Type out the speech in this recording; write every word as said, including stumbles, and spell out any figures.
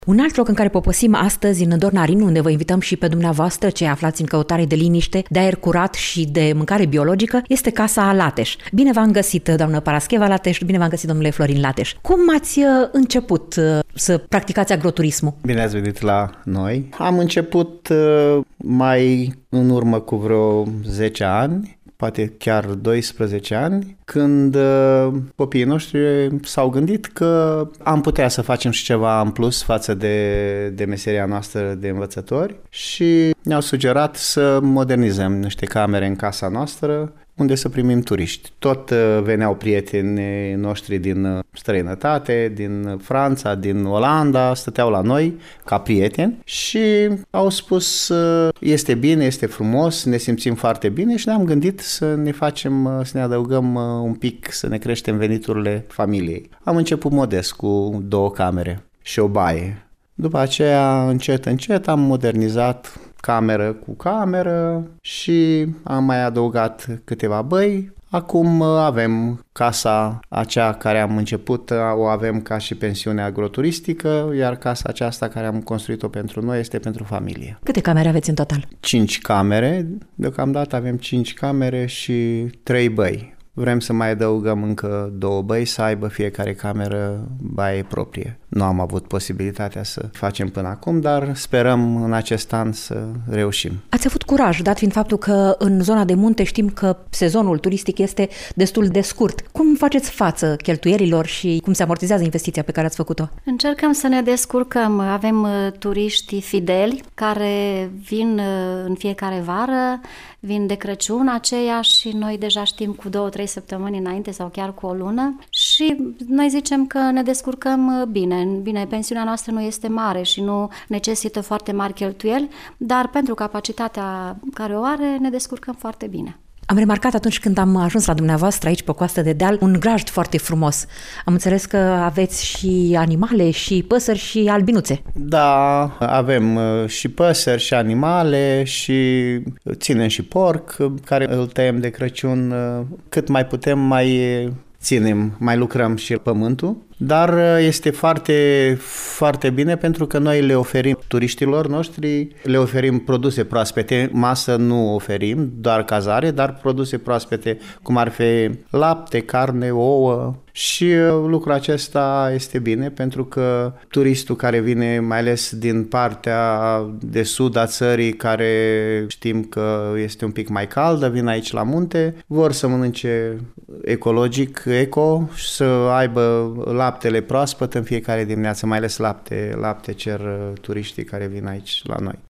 Un alt loc în care poposim astăzi, în Dornarin, unde vă invităm și pe dumneavoastră, cei aflați în căutare de liniște, de aer curat și de mâncare biologică, este Casa Lateș. Bine v-am găsit, doamnă Parascheva Lateș, bine v-am găsit, domnule Florin Lateș. Cum ați început să practicați agroturismul? Bine ați venit la noi. Am început mai în urmă cu vreo zece ani, poate chiar doisprezece ani, când uh, copiii noștri s-au gândit că am putea să facem și ceva în plus față de, de meseria noastră de învățători și ne-au sugerat să modernizăm niște camere în casa noastră unde să primim turiști. Tot uh, veneau prietenii noștri din străinătate, din Franța, din Olanda, stăteau la noi ca prieteni și au spus uh, este bine, este frumos, ne simțim foarte bine și ne-am gândit să ne facem, uh, să ne adăugăm uh, un pic, să ne creștem veniturile familiei. Am început modest cu două camere și o baie. După aceea, încet, încet, am modernizat cameră cu cameră și am mai adăugat câteva băi. Acum avem casa aceea care am început, o avem ca și pensiune agroturistică, iar casa aceasta care am construit-o pentru noi este pentru familie. Câte camere aveți în total? Cinci camere, deocamdată avem cinci camere și trei băi. Vrem să mai adăugăm încă două băi, să aibă fiecare cameră baie proprie. Nu am avut posibilitatea să facem până acum, dar sperăm în acest an să reușim. Ați avut curaj, dat fiind faptul că în zona de munte știm că sezonul turistic este destul de scurt. Cum faceți față cheltuielilor și cum se amortizează investiția pe care ați făcut-o? Încercăm să ne descurcăm. Avem turiști fideli care vin în fiecare vară, vin de Crăciun aceia și noi deja știm cu două, trei săptămâni înainte sau chiar cu o lună și noi zicem că ne descurcăm bine. Bine, pensiunea noastră nu este mare și nu necesită foarte mari cheltuieli, dar pentru capacitatea care o are ne descurcăm foarte bine. Am remarcat atunci când am ajuns la dumneavoastră aici pe coastă de deal un grajd foarte frumos. Am înțeles că aveți și animale, și păsări, și albinuțe. Da, avem și păsări, și animale, și ținem și porc, care îl tăiem de Crăciun. Cât mai putem, mai ținem, mai lucrăm și pământul. Dar este foarte, foarte bine pentru că noi le oferim turiștilor noștri, le oferim produse proaspete, masă nu oferim, doar cazare, dar produse proaspete, cum ar fi lapte, carne, ouă. Și lucrul acesta este bine pentru că turistul care vine mai ales din partea de sud a țării, care știm că este un pic mai caldă, vin aici la munte, vor să mănânce ecologic, eco, să aibă laptele proaspăt în fiecare dimineață, mai ales lapte, lapte cer turiștii care vin aici la noi.